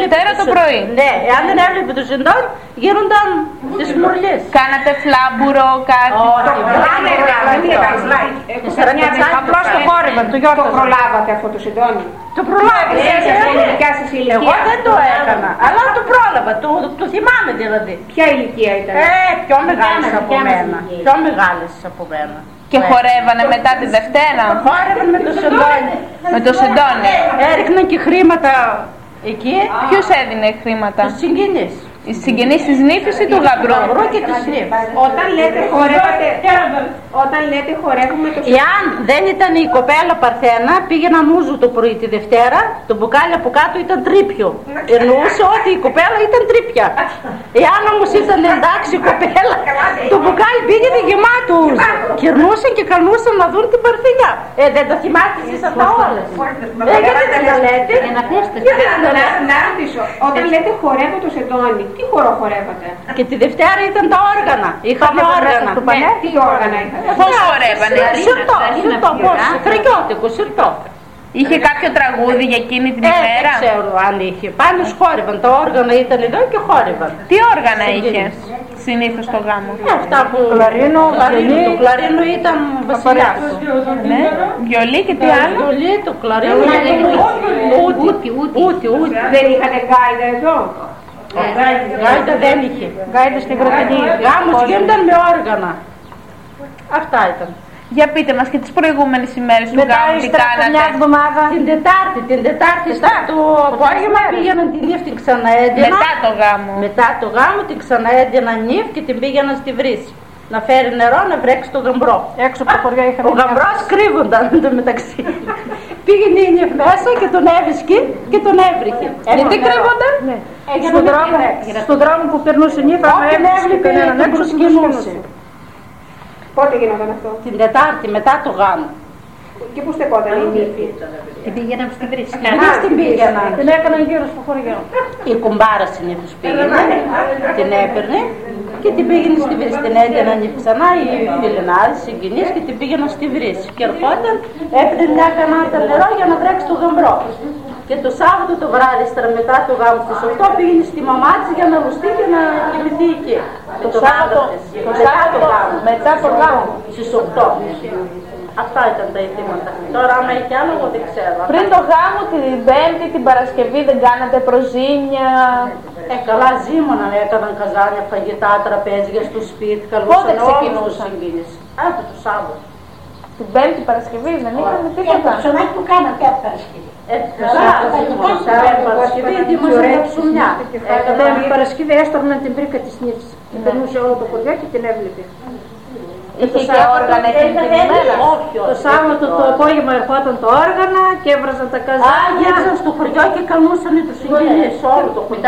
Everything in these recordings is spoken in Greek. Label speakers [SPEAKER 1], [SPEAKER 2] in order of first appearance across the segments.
[SPEAKER 1] Δευτέρα το πρωί.
[SPEAKER 2] Ναι, εάν δεν έβλεπε το σεντόνι, γίνονταν τις μουρλιές.
[SPEAKER 1] Κάνατε φλάμπουρο, κάτι?
[SPEAKER 3] Απλώς το χόρευαν, το Γιώργο προλάβατε αυτό το σεντόνι.
[SPEAKER 2] Το προλάβατε. Εγώ δεν το έκανα, αλλά το πρόλαβα, το θυμάμαι δηλαδή.
[SPEAKER 3] Ποια ηλικία ήταν?
[SPEAKER 2] Πιο μεγάλες από μένα. Πιο μεγάλες από μένα.
[SPEAKER 1] Και χορεύανε μετά τη Δευτέρα?
[SPEAKER 2] Χόρευαν με το σεντόνι.
[SPEAKER 1] Με το σεντόνι.
[SPEAKER 2] Έριχναν και χρήματα εκεί.
[SPEAKER 1] Ποιος έδινε χρήματα?
[SPEAKER 2] Τους συγγενείς.
[SPEAKER 1] Οι συγγενείς της νύφης ή του γαμπρού?
[SPEAKER 2] Γαμπρού και της νύφης.
[SPEAKER 3] Όταν λέτε χορεύουμε το σεντόνι.
[SPEAKER 2] Εάν δεν ήταν η κοπέλα Παρθένα, πήγαινα μούζου το πρωί τη Δευτέρα, το μπουκάλι από κάτω ήταν τρίπιο. Εννοούσε ότι η κοπέλα ήταν τρίπια. Εάν όμως ήταν εντάξει η κοπέλα, το μπουκάλι πήγαινε γεμάτο ούζο. Κυρνούσαν και καλούσαν να δουν την Παρθενιά. Δεν τα θυμάστε εσείς αυτά όλα? Γιατί δεν τα λέτε?
[SPEAKER 3] Να ρωτήσω, όταν λέτε χορεύω το σεντόνι, τι χορό χορεύατε?
[SPEAKER 2] Και τη Δευτέρα ήταν τα όργανα. Είχαμε όργανα.
[SPEAKER 3] Τι όργανα είχατε?
[SPEAKER 1] Πώς χορεύανε?
[SPEAKER 2] Συρτό, πώς, φρεγιώτικο, συρτό.
[SPEAKER 1] Είχε κάποιο τραγούδι για εκείνη την ημέρα?
[SPEAKER 2] Δεν ξέρω αν είχε. Πάνω χόρευαν, τα όργανα ήταν εδώ και χόρευαν.
[SPEAKER 1] Τι όργανα είχε συνήθως στο γάμο?
[SPEAKER 2] Αυτά που το κλαρίνο ήταν βασιλιάς.
[SPEAKER 1] Ναι, βιολί και τι άλλο?
[SPEAKER 2] Βιολί, το κλαρίνο ούτι.
[SPEAKER 3] Δεν είχατε γκάιδα εδώ?
[SPEAKER 2] Γκάιδα δεν είχε.
[SPEAKER 3] Γκάιδα στην Κροτινή.
[SPEAKER 2] Γάμος γίνονταν με όργανα. Αυτά ήταν.
[SPEAKER 1] Για πείτε μας και τις προηγούμενες ημέρες του γάμου τι κάνατε?
[SPEAKER 2] Την Τετάρτη το απόγευμα πήγαιναν την νύφη, την ξαναέντυναν.
[SPEAKER 1] Μετά το γάμο?
[SPEAKER 2] Μετά το γάμο την ξαναέντυναν νύφη και την πήγαιναν στη βρύση. Να φέρει νερό να βρέξει τον γαμπρό.
[SPEAKER 3] Έξω από το χωριό είχαμε.
[SPEAKER 2] Ο γαμπρός κρύβονταν μεταξύ. Πήγαινε η νύφη μέσα και τον έβρισκε και τον έβριχε. Γιατί κρύβονταν?
[SPEAKER 3] Στον δρόμο που περνούσε η νύφη,
[SPEAKER 2] όποιον έβλεπε τον προσκυνούσε.
[SPEAKER 3] Πότε γινόταν αυτό?
[SPEAKER 2] Την Τετάρτη μετά το γάμο.
[SPEAKER 3] Και πού στεκόταν η νύφη?
[SPEAKER 2] Την πήγαιναν στη βρύση. Την πήγαιναν.
[SPEAKER 3] Την έκαναν γύρω στο χωριό.
[SPEAKER 2] Η κουμπάρα συνήθως πήγαινε, την έπαιρνε και την πήγαινε στη βρύση. Την έντυναν ξανά οι φιλενάδες, οι συγγενείς και την πήγαιναν στη βρύση. Και ερχόταν, έπαιρνε μια κανάτα νερό για να τρέξει το γαμπρό. Και το Σάββατο το βράδυ, μετά το γάμο στις 8, πήγαινε στη μαμά της για να λουστεί και να κοιμηθεί εκεί.
[SPEAKER 1] Το Σάββατο μετά το γάμο.
[SPEAKER 2] Στις 8. Αυτά ήταν τα ηθήματα. Τώρα άμα έχει άλλο εγώ δεν ξέρω.
[SPEAKER 1] Πριν το γάμο την Πέμπτη, την Παρασκευή δεν κάνατε προζήμια?
[SPEAKER 2] Καλά ζήμωνα, έκαναν καζάνια, φαγητά, τραπέζια στο σπίτι.
[SPEAKER 1] Πότε ξεκινούσαν?
[SPEAKER 2] Το Σάββατο.
[SPEAKER 1] Την Πέμπτη Παρασκευή δεν είχαμε τίποτα?
[SPEAKER 4] Το ψωμάκι που κάναμε κάθε Παρασκευή.
[SPEAKER 2] Παρασκευή ετοίμασαν τα ψωμιά.
[SPEAKER 3] Την Παρασκευή έστορναν την πρίκα της νύφης. Την περνούσε όλο το χωριό και την έβλεπε.
[SPEAKER 1] Είχε και όργανα εκείνη την ημέρα?
[SPEAKER 3] Το Σάββατο το απόγευμα ερχόταν το όργανα και έβραζαν τα καζάνια.
[SPEAKER 2] Γύρισαν στο χωριό και καλούσαν τους συγγενείς όλο το χωριό.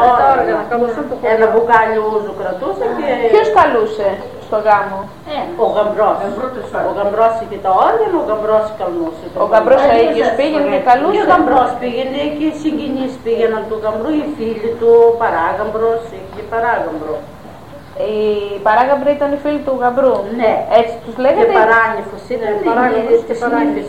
[SPEAKER 2] Ένα μπουκάλι ούζου κρατούσε και...
[SPEAKER 1] Ποιος καλούσε στο γάμο?
[SPEAKER 2] Ο γαμπρός. Ο γαμπρός είχε τα όργανα, ο γαμπρός καλούσε.
[SPEAKER 1] Ο γαμπρός ο ίδιος πήγαινε και καλούσε?
[SPEAKER 2] Και ο γαμπρός πήγαινε και οι συγγενείς πήγαιναν του γαμπρού, οι φίλοι του, παράγαμπρος, είχε παράγαμπρο.
[SPEAKER 1] Οι παράγαμπροι ήταν οι φίλοι του γαμπρού?
[SPEAKER 2] Ναι.
[SPEAKER 1] Έτσι τους λέγατε?
[SPEAKER 2] Και παράνυφος ήταν της νύφης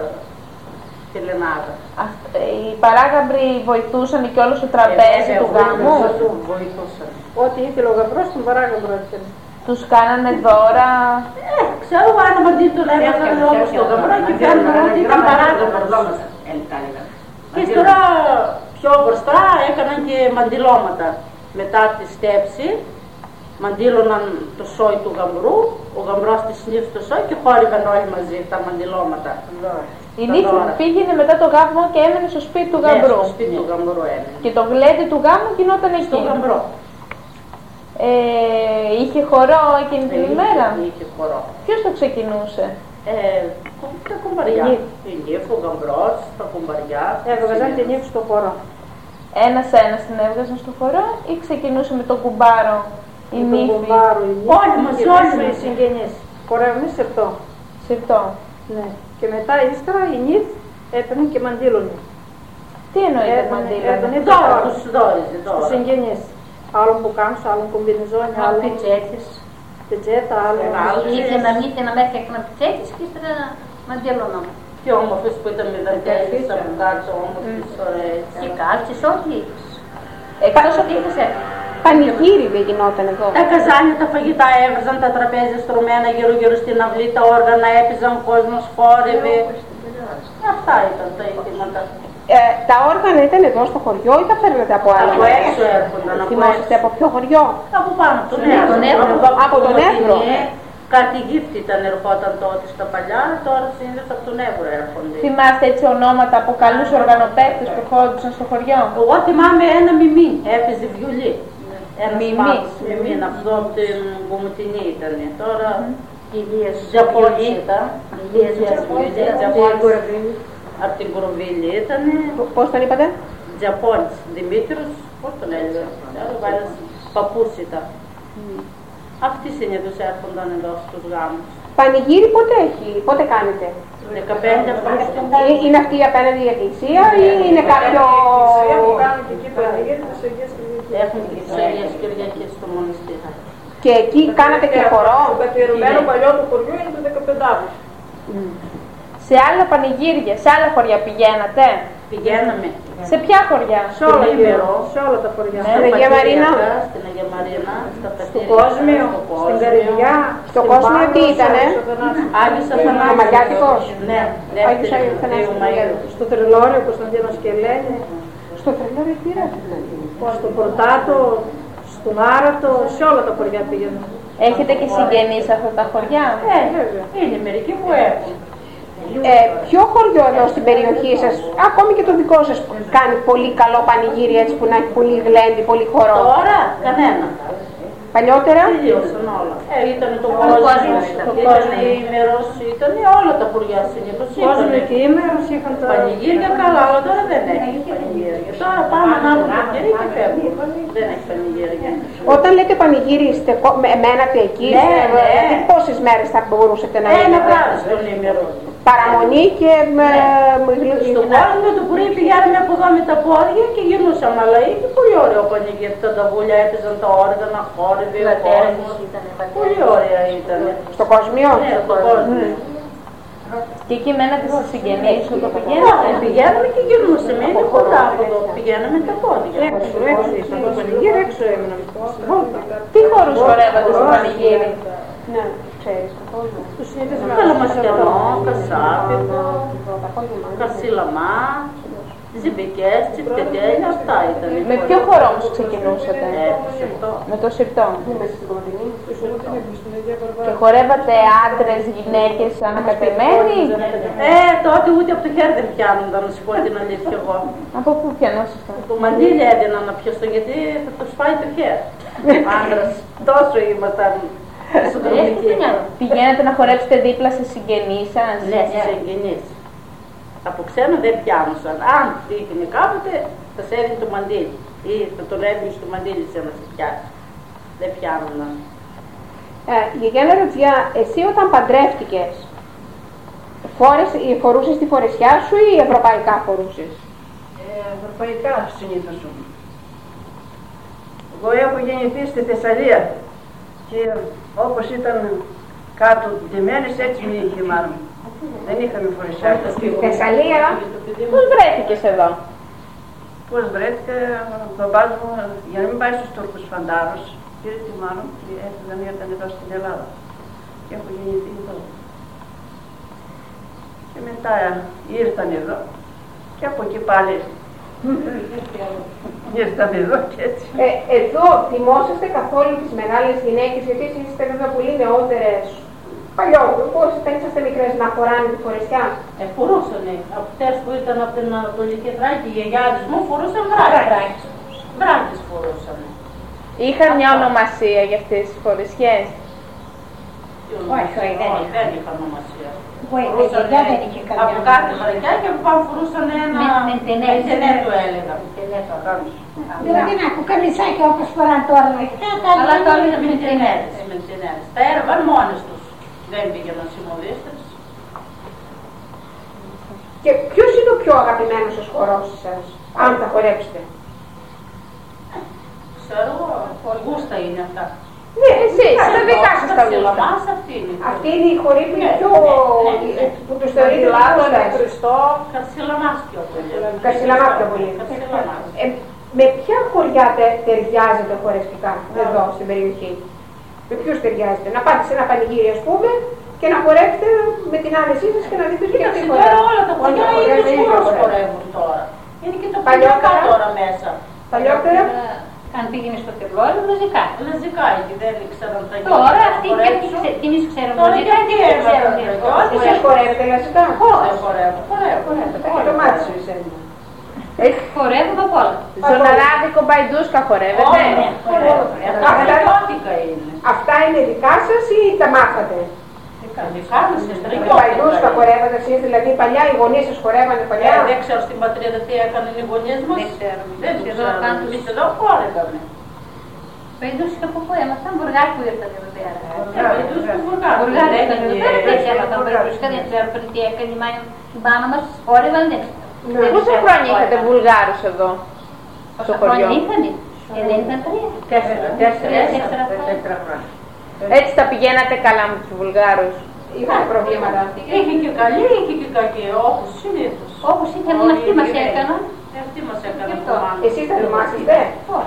[SPEAKER 2] Φιλενάδα.
[SPEAKER 1] Οι παράγαμπροι βοηθούσαν και όλο στο τραπέζι του γάμου?
[SPEAKER 2] Βοηθούσαν.
[SPEAKER 3] Ό,τι ήθελε ο γαμπρός τον παράγαμπρο έκανε.
[SPEAKER 1] Τους κάνανε δώρα?
[SPEAKER 2] Ξέρω αν μαζί του έβγαλαν όλο στο γαμπρό και πιάνουν ότι ήταν παράγαμπρος. Και τώρα πιο μπροστά έκαναν και μαντιλώματα. Μετά τη στέψη μαντήλωναν το σόι του γαμπρού, ο γαμπρός της νύφης το σόι και χόρευαν όλοι μαζί τα μαντιλώματα.
[SPEAKER 1] Η νύφη πήγαινε μετά το γάμο και έμενε στο σπίτι του γαμπρού.
[SPEAKER 2] Στο σπίτι του γαμπρού έμενε.
[SPEAKER 1] Και το γλέντι του γάμου γινόταν εκεί.
[SPEAKER 2] Στο γαμπρό.
[SPEAKER 1] Είχε χορό εκείνη την ημέρα?
[SPEAKER 2] Είχε χορό.
[SPEAKER 1] Ποιος το ξεκινούσε?
[SPEAKER 2] Τα κουμπαριά. Η νύφη, ο γαμπρός, τα κουμπαριά.
[SPEAKER 3] Έβγαζαν την νύφη στο χορό.
[SPEAKER 1] Ένας την έβγαζαν στο χορό ή ξεκινούσε με τον κουμπάρο η νύφη?
[SPEAKER 2] Όλοι μας, όλοι οι συγγενείς.
[SPEAKER 3] Χορεύουμε συρτό.
[SPEAKER 1] Συρτό.
[SPEAKER 3] Ναι. Και μετά ύστερα η νύφη έπαιρνε και μαντήλωνε.
[SPEAKER 1] Τι εννοείται μαντήλωνε?
[SPEAKER 2] Δώρα, τους δώριζε.
[SPEAKER 3] Στους συγγενείς. Άλλον που κάνουν, άλλον κομπινιζόνια, άλλον
[SPEAKER 2] πιτσέτες.
[SPEAKER 3] Πιτσέτα, άλλον.
[SPEAKER 4] Ήθελε να με έφτιαχνα πιτσέτες και ύστερα μαντήλωνα.
[SPEAKER 2] Και όμορφες που ήταν με δαντέλες από κάτω, όμορφες ωραίες.
[SPEAKER 4] Και κάλτσες, ό,τι είχες. Εκτός ότι είχες έρθει.
[SPEAKER 3] Πανηγύρι δεν γινόταν εδώ.
[SPEAKER 2] Τα καζάνια, τα φαγητά έβραζαν, τα τραπέζια στρωμένα γύρω-γύρω στην αυλή, τα όργανα έπαιζαν, ο κόσμος χόρευε. Αυτά ήταν τα ηθήματα.
[SPEAKER 3] Τα όργανα ήταν εδώ στο χωριό ή τα φέρνετε από άλλο?
[SPEAKER 2] Από έξω έρχονταν.
[SPEAKER 3] Θυμόσαστε από ποιο χωριό?
[SPEAKER 2] Από πάνω, από τον Εύρο.
[SPEAKER 3] Από τον Εύρο.
[SPEAKER 2] Κάτι γύφτη ήταν, ερχόταν τότε στα παλιά, τώρα συνήθως από τον Εύρο έρχονται.
[SPEAKER 1] Θυμάστε έτσι ονόματα από καλούς οργανοπαίκτες που ερχόντουσαν στο χωριό?
[SPEAKER 2] Εγώ θυμάμαι ένα μιμί, έπαιζε βιολί. Μιμί, αυτό από την Κομωτινή ήταν. Τώρα Τζαπόνι ήταν. Από την Κοροβίλη ήταν.
[SPEAKER 3] Πώς τον είπατε?
[SPEAKER 2] Τζαπόνις, Δημήτρος, πώς τον έλεγε. Ένας παππούς ήταν. Αυτοί συνήθως έρχονταν εδώ στους γάμους.
[SPEAKER 3] Πανηγύρι πότε κάνετε?
[SPEAKER 2] 15 Αυγούστου.
[SPEAKER 3] Είναι αυτή απέναντι η εκκλησία ή είναι κάποιο...
[SPEAKER 2] Έχουν και τις Αγίες Κυριακές στο μοναστήρι.
[SPEAKER 3] Και εκεί κάνατε και χορό?
[SPEAKER 5] Το καθιερωμένο παλιό του χωριού είναι το 15 Αυγούστου.
[SPEAKER 1] Σε άλλα πανηγύρια, σε άλλα χωριά πηγαίνατε?
[SPEAKER 2] Πηγαίναμε.
[SPEAKER 1] Σε ποια χωριά?
[SPEAKER 5] Σε όλα τα χωριά.
[SPEAKER 3] Στην Αγία Μαρίνα.
[SPEAKER 2] Στην Αγία Μαρίνα, στα
[SPEAKER 5] Στο Κόσμιο, στην Καρδιά.
[SPEAKER 3] Στο Κόσμιο τι ήτανε?
[SPEAKER 2] Άγιος Αθανάσιος.
[SPEAKER 3] Ο Μαγιάτικος.
[SPEAKER 2] Ναι,
[SPEAKER 3] Άγιος
[SPEAKER 2] δεύτερη
[SPEAKER 3] Αθανάσιος.
[SPEAKER 2] Μαΐου.
[SPEAKER 5] Στο Τρελόριο, Κωνσταντίνος Κελένη.
[SPEAKER 3] Στο Τρελόριο τι ρε?
[SPEAKER 5] Στο Πορτάτο, στον Άρατο, σε όλα τα χωριά πήγαινα.
[SPEAKER 1] Έχετε και συγγενείς σε αυτά τα χωριά?
[SPEAKER 2] Είναι μερικοί που έχουν.
[SPEAKER 3] Ποιο χωριό εδώ στην περιοχή σας, ακόμη και το δικό σας, κάνει πολύ καλό πανηγύρι έτσι που να έχει πολύ γλέντι, πολύ χορό?
[SPEAKER 2] Τώρα κανένα.
[SPEAKER 3] Παλιότερα?
[SPEAKER 2] Τελείωσαν όλα. Ήταν το Κόσμο, ήταν η Ημερός, ήταν όλα τα χωριά συνήθως.
[SPEAKER 5] Κόσμο και Ημερός είχαν τα
[SPEAKER 2] πανηγύρια καλά, αλλά τώρα δεν έχει πανηγύρια. Τώρα πάμε να βρούμε πανηγύρια και φεύγουμε. Δεν έχει πανηγύρια.
[SPEAKER 3] Όταν λέτε πανηγύρι, μένατε εκεί?
[SPEAKER 2] Ναι.
[SPEAKER 3] Πόσες μέρες θα μπορούσατε να
[SPEAKER 2] Ένα
[SPEAKER 3] μείνετε?
[SPEAKER 2] βράδυ στον Ημερό.
[SPEAKER 3] Παραμονή και
[SPEAKER 2] στον κόσμο το πρωί πηγαίναμε από εδώ με τα πόδια και γυρνούσαμε, αλλά είχε πολύ ωραίο πανηγύρι. Τα ταβούλια έπαιζαν τα όργανα, χόρευε ο κόσμος. Πολύ ωραία ήταν.
[SPEAKER 3] Στο Κόσμιο?
[SPEAKER 2] Ναι, στο Κόσμιο.
[SPEAKER 1] Και εκεί μένατε στις συγγενείς όταν πηγαίνατε?
[SPEAKER 2] Πηγαίναμε και γυρνούσαμε, είναι κοντά από εδώ, πηγαίναμε τα πόδια.
[SPEAKER 5] έξω ήσαν το πανηγύρι, έξω έμειναν.
[SPEAKER 1] Τι χώρους χορεύατε στο πανηγύρι?
[SPEAKER 3] Ναι, ξέρεις καθόλου.
[SPEAKER 2] Καλαμασιανό, Κασάπικο, Καρσίλαμα, Ζιμπικές, Τσιπτετέλια, αυτά ήταν.
[SPEAKER 1] Με ποιο χώρο όμως ξεκινούσατε? Με το σιρτό. Και χορεύατε άντρες, γυναίκες ανακατεμένοι?
[SPEAKER 2] Τότε ούτε από το χέρι δεν πιάνονταν, να σου πω την αλήθεια εγώ.
[SPEAKER 1] Από πού πιανόσασταν?
[SPEAKER 2] Το μαντίλι έδινα να πιαστώ γιατί θα το σπάει το χέρι. Άντρας, τόσο ήμασταν.
[SPEAKER 1] Πηγαίνατε να χορέψετε δίπλα σε συγγενείς σας?
[SPEAKER 2] Ναι, σε συγγενείς. Από ξένα δεν πιάνουσαν. Αν τύχαινε κάποτε, θα σε έδινε το μαντίλι. Ή θα τον έδινε στο μαντίλι σε να σε πιάσει. Δεν πιάνονταν.
[SPEAKER 3] Γιάννα Ρωτζιά, εσύ όταν παντρεύτηκες, φορούσες τη φορεσιά σου ή ευρωπαϊκά φορούσες?
[SPEAKER 5] Ευρωπαϊκά συνήθως. Εγώ έχω γεννηθεί στη Θεσσαλία και όπως ήταν κάτω ντυμένες έτσι με είχε μάλλον. Δεν είχαμε φορεσιά.
[SPEAKER 3] Στη Θεσσαλία? Πώς βρέθηκες εδώ?
[SPEAKER 5] Πώς βρέθηκα, ο μπαμπάς μου για να μην πάει στους Τούρκους φαντάρους, πήρε τη μάνα μου και έφυγαν ήρθαν εδώ στην Ελλάδα. Και έχω γεννηθεί εδώ. Και μετά ήρθαν εδώ και από εκεί πάλι ήρθαμε εδώ και έτσι.
[SPEAKER 3] Εδώ θυμόσαστε καθόλου τις μεγάλες γυναίκες, γιατί εσείς είστε βέβαια πολύ νεότερες, παλιότερο, πώς είσαστε μικρές να φοράνε τη φορεσιά?
[SPEAKER 2] Φορούσανε. Αυτές που ήταν από την Ανατολική Θράκη, οι γιαγιάδες μου φορούσαν βράκες. Βράκες φορούσανε.
[SPEAKER 1] Είχαν μια ονομασία για αυτές τις φορεσιές?
[SPEAKER 2] Όχι, δεν είχαν ονομασία. Από κάθε βρακιά και από πάνω φορούσαν ένα μεντενέ του έλεγα.
[SPEAKER 6] Δηλαδή να κουκαμισάκια όπως φοράνε τώρα.
[SPEAKER 2] Αλλά τώρα είναι μεντενές. Τα έρευαν μόνες τους. Δεν πήγαιναν σε μοδίστες.
[SPEAKER 3] Και ποιος είναι ο πιο αγαπημένος σας χορός σας, αν τα χορέψετε?
[SPEAKER 2] Ξέρω, γούστα είναι αυτά.
[SPEAKER 3] Ναι, εσείς, τα δικά σας τα γούστα. Αυτή είναι η χορή που είναι πιο... που τους θεωρείτε λάθος.
[SPEAKER 2] Χριστό, Καρσιλαμάς πιο πολύ.
[SPEAKER 3] Καρσιλαμάς πιο πολύ. Με ποια χωριά ταιριάζεται χορευτικά εδώ στην περιοχή? Με ποιους ταιριάζεται? Να πάτε σε ένα πανηγύρι, ας πούμε, και να χορεύετε με την άνεσή σας και να δείτε ποια
[SPEAKER 2] Κοίταξε, τώρα όλα τα χωριά είναι τους χορεύουν τώρα. Είναι και το παλιόκα τώρα μέσα.
[SPEAKER 3] Παλιότερα.
[SPEAKER 4] Αν πήγαινε στο Τευλόρι, λαζικά.
[SPEAKER 2] Λαζικά εκεί, δεν ήξεραν τα γιώτα.
[SPEAKER 4] Τώρα αυτοί και εμείς ξέρουμε λαζικά και δεν ξέρουμε.
[SPEAKER 3] Εσείς χορεύετε λαζικά?
[SPEAKER 2] Δεν χορεύω.
[SPEAKER 3] Έχει το μάτι σου εσένα.
[SPEAKER 4] Χορεύουμε απ' όλα.
[SPEAKER 1] Στον αράβικο μπαϊντούσκα χορεύετε?
[SPEAKER 3] Αυτά είναι δικά σας ή τα μάθατε?
[SPEAKER 2] Δικά μας,
[SPEAKER 3] Τα μπαϊντούσκα χορεύατε εσείς, δηλαδή παλιά οι γονείς σας χορεύανε παλιά?
[SPEAKER 2] Δεν ξέρω στην πατρίδα τι έκαναν οι γονείς μας. Δεν ξέρω. Εμείς εδώ χόρευαμε.
[SPEAKER 4] Μπαϊντούσκα από πού έμαθαν, Βουργάρι που ήρθαν εδώ πέρα.
[SPEAKER 2] Μπαϊντούσκα Βουργάρι.
[SPEAKER 4] Βουργάρι ήρθαν εδώ πέρα, δεν έμαθαν Μπαϊντούσκα, δεν ξέρω πριν τι έκανε η μάνα μας, χόρευαν, δεν ξέρω.
[SPEAKER 1] Πόσα χρόνια είχατε Βουλγάρους εδώ, στο χωριό?
[SPEAKER 4] Δεν ήταν 4 χρόνια.
[SPEAKER 1] Έτσι τα πηγαίνατε καλά με τους Βουλγάρους?
[SPEAKER 3] Είχαν προβλήματα?
[SPEAKER 2] Είχε και καλή, είχε και κακή, όπως συνήθως.
[SPEAKER 4] Όπως είχαν αυτοί μας έκαναν.
[SPEAKER 2] Αυτοί μας έκαναν.
[SPEAKER 3] Εσείς θα θυμάσαστε?
[SPEAKER 4] Πώς?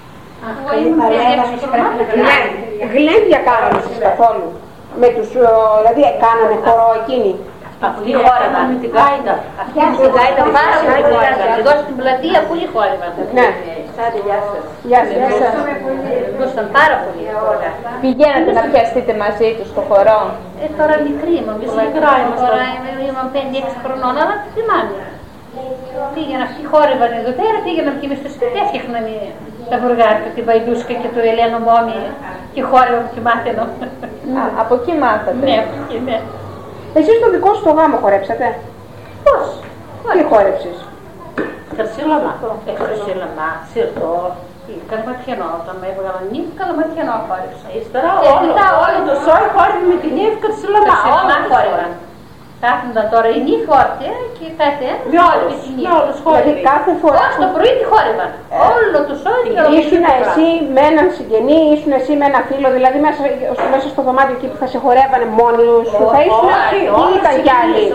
[SPEAKER 3] Γλέντια κάνανε εσείς καθόλου? Με τους, δηλαδή κάνανε χορό εκείνοι?
[SPEAKER 2] Αυτοί χόρευαν με την γάιντα.
[SPEAKER 4] Αυτή την γάιντα πάρα πολύ χόρευαν. Εδώ στην πλατεία πολύ χόρευαν.
[SPEAKER 3] Ναι. Γεια σας.
[SPEAKER 4] Δώσαν πάρα πολύ.
[SPEAKER 1] Πηγαίνατε να πιαστείτε μαζί τους στο χορό?
[SPEAKER 4] Τώρα μικρή είμαστε. Τώρα ήμουν 5-6 χρονών, αλλά τη θυμάμαι. Πήγαιναν αυτοί, χόρευαν εδώ πέρα, πήγαιναν και εμείς στο σπίτι, έφτιαχναν τα Βουργάρικα, την Μπαϊντούσκα και το Ελένο Μόμι και χόρευαν και μάθαιναν.
[SPEAKER 1] Από εκεί μάθατε?
[SPEAKER 4] Ναι, από εκεί, ναι.
[SPEAKER 3] Εσείς το δικό σου το γάμο χορέψατε?
[SPEAKER 4] Πώς?
[SPEAKER 3] Τι χόρεψες?
[SPEAKER 2] Καρσίλαμα.
[SPEAKER 4] Καρσίλαμα, σιρτό, καλαματιανό. Όταν με έβγαλαν νύφη, καλαματιανό χόρεψα.
[SPEAKER 2] Ύστερα όλο το σόι χόρευε με την νύφη Καρσίλαμα.
[SPEAKER 4] Καρσίλαμα χόρευαν. Κάθονταν τώρα η νύφη όρθια και κάθε ένα
[SPEAKER 2] με όλους χόρευε.
[SPEAKER 3] Δηλαδή κάθε φορά.
[SPEAKER 4] Όχι, το πρωί τη χόρευαν. Όλο το σόι και όλο.
[SPEAKER 3] Ήσουν εσύ με έναν συγγενή, ήσουν εσύ με ένα φίλο, δηλαδή μέσα στο δωμάτιο εκεί που θα σε χορεύανε μόνοι σου, θα ήσουν εσύ ή ήταν κι άλλοι?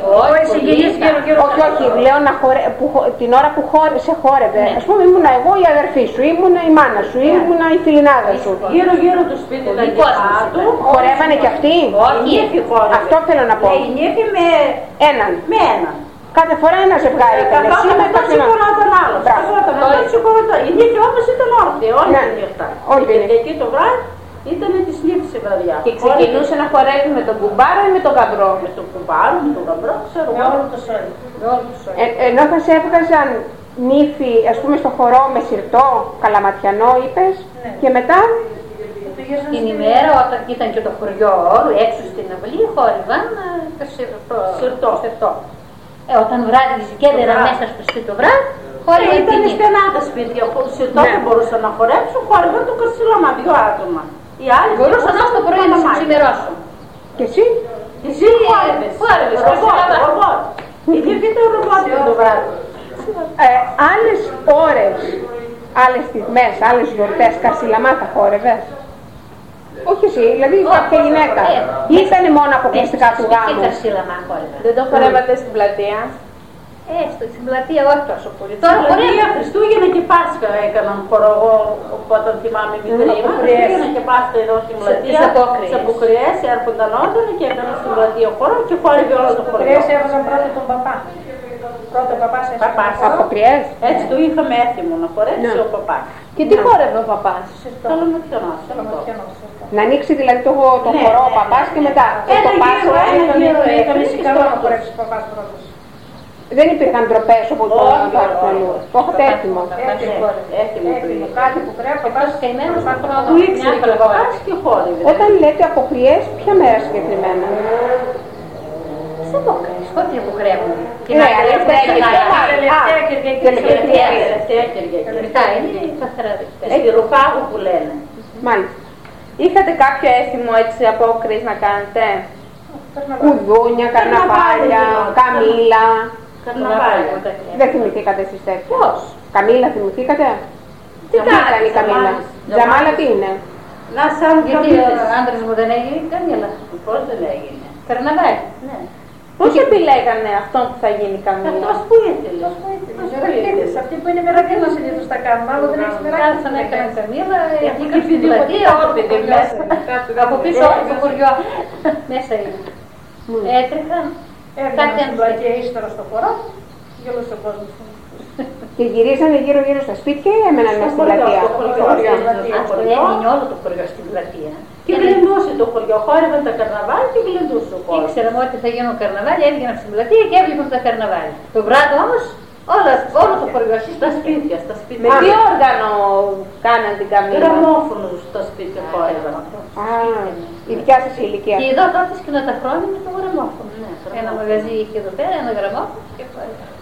[SPEAKER 3] Όχι, λέω την ώρα που σε χόρευε. Ας πούμε ήμουνα εγώ η αδερφή σου, ήμουνα η μάνα σου, ήμουνα η φιλινάδα σου.
[SPEAKER 2] Γύρω το σπίτι ήταν κάτω.
[SPEAKER 3] Χορεύανε κι αυτοί? Αυτό θέλω να πω.
[SPEAKER 2] Με
[SPEAKER 3] έναν.
[SPEAKER 2] Κάθε
[SPEAKER 3] φορά ένα ζευγάρι ήταν.
[SPEAKER 2] Εσύ με το σηκωνόταν άλλος. Η νύχη όμως ήταν όρθια, όλη τη νύχτα. Και εκεί το βράδυ ήταν της νύχης η βραδιά.
[SPEAKER 1] Και ξεκινούσε να χορεύει με τον κουμπάρο ή με τον γαμπρό?
[SPEAKER 2] Με τον κουμπάρο, με τον γαμπρό, ξέρω. Με όλο το σόι.
[SPEAKER 3] Ενώ θα σε έβγαζαν νύφη, ας πούμε στο χορό με σιρτό, καλαματιανό είπες, και μετά?
[SPEAKER 4] Την ημέρα όταν ήταν και το χωριό όλο έξω στην αυλή χόρευαν το σιρτό. Όταν βράδυ κέντερα μέσα στο σπίτι το βράδυ, χόρευαν
[SPEAKER 2] ήταν στενά τα σπίτια, σιρτό δεν μπορούσαν να χορέψουν, χόρευαν το Καρσίλαμα, 2 άτομα. Οι άλλοι
[SPEAKER 4] μπορούσαν να το πρωί να ξημερώσουν.
[SPEAKER 3] Και εσύ?
[SPEAKER 2] Εσύ χόρευες, ρομπότ. Η νύχη ήταν ρομπότ το βράδυ.
[SPEAKER 3] Άλλες ώρες, άλλες στιγμές, άλλες γιορτές, Καρσίλαμα θα χόρευες? Όχι εσύ, δηλαδή κάποια γυναίκα. Ή ήταν μόνο αποκλειστικά του γάμου?
[SPEAKER 1] Δεν το χορεύατε στην πλατεία?
[SPEAKER 4] Στην πλατεία όχι τόσο πολύ.
[SPEAKER 2] Τώρα χορεύια Χριστούγεννα και Πάσχα έκαναν χορό, όταν θυμάμαι μικρή. Χριστούγεννα και Πάσχα εδώ στην πλατεία. Στις αποκριές έρχονταν όταν και έκαναν στην πλατεία χορό και χόρευε όλο το χωριό.
[SPEAKER 3] Αποκριές έβαζαν πρώτα τον παπά. Πρώτα ο παπάς έσαι. Αποκριές.
[SPEAKER 2] Έτσι το είχαμε έτοιμο να χορέψει ο παπάς.
[SPEAKER 1] Και τι χόρευε ο παπάς?
[SPEAKER 2] Καλαματιανός.
[SPEAKER 3] Να ανοίξει δηλαδή το χορό ο παπάς και μετά.
[SPEAKER 2] Ένα γύρο έκανε καλό να χορέψει ο παπάς πρώτος.
[SPEAKER 3] Δεν υπήρχαν ντροπές όπως το αλλού. Το είχατε έτοιμο.
[SPEAKER 2] Έτοιμο.
[SPEAKER 3] Κάτι που πρέπει ο παπάς
[SPEAKER 4] καημένος
[SPEAKER 2] που ήξερε ο παπάς και χόρευε.
[SPEAKER 3] Όταν λέτε αποκριές, ποια μέρα συγκεκριμένα?
[SPEAKER 4] Σε αποκριές, πότε αποκρεύουν?
[SPEAKER 3] Ναι, τελευταία
[SPEAKER 2] Κυριακή.
[SPEAKER 4] Μετά είναι η καθαρά Δευτέρα.
[SPEAKER 2] Στη Ρουφάγου που λένε.
[SPEAKER 3] Μάλιστα.
[SPEAKER 1] Είχατε κάποιο αίσθημο έτσι απόκριες να κάνετε?
[SPEAKER 3] Κουδούνια, καρναβάλια, καμήλα.
[SPEAKER 2] Καρναβάλια.
[SPEAKER 3] Δεν θυμηθήκατε εσείς τέτοια?
[SPEAKER 4] Πώς?
[SPEAKER 3] Καμήλα θυμηθήκατε?
[SPEAKER 1] Τι
[SPEAKER 3] ήταν η καμήλα? Τζαμάλα τι είναι?
[SPEAKER 2] Να σαν
[SPEAKER 4] Γιατί ο άντρας μου δεν έγινε καμήλα.
[SPEAKER 2] Πώς δεν έγινε?
[SPEAKER 4] Καρναβάλι. Ναι.
[SPEAKER 1] Πώς επιλέγανε αυτόν που θα γίνει καμία?
[SPEAKER 2] Αυτός που ήθελε.
[SPEAKER 5] Μερακίδες, αυτοί που είναι μερακίδες συνήθως τα κάνουν, άλλο δεν έχεις μερακίδες.
[SPEAKER 4] Κάτσαν, έκαναν καμίλα, βγήκαν στην πλατεία, όλο το χωριό. Από πίσω όλο το χωριό μέσα είναι. Έτρεχαν, κάτι αν πλατεία ύστερα στο χώρο, γελούσε ο κόσμος.
[SPEAKER 3] Και γυρίζανε γύρω-γύρω στα σπίτια ή έμεναν μέσα στην πλατεία?
[SPEAKER 4] Έμεινε όλο το χωριό στην πλατεία.
[SPEAKER 2] Και γλεντούσε το χωριό, χόρευαν τα καρναβάλι και γλεντούσε ο κόσμος.
[SPEAKER 4] Ήξεραμε ότι θα γίνουν καρναβάλι, έβγαιναν στην πλατεία και έβλεπαν τα καρναβάλι. Το βράδυ όμως, όλο το χωριό
[SPEAKER 2] Στα σπίτια, στα σπίτια.
[SPEAKER 1] Με τι όργανο κάναν την καμία?
[SPEAKER 2] Γραμμόφωνους στα σπίτια χόρευαν.
[SPEAKER 3] Α, η δικιά σας ηλικία.
[SPEAKER 4] Και εδώ τότε σκηνοταφρόνι με το γραμμόφωνο. Ένα μαγαζί είχε εδώ πέρα, ένα γραμμόφωνο και χόρευαν.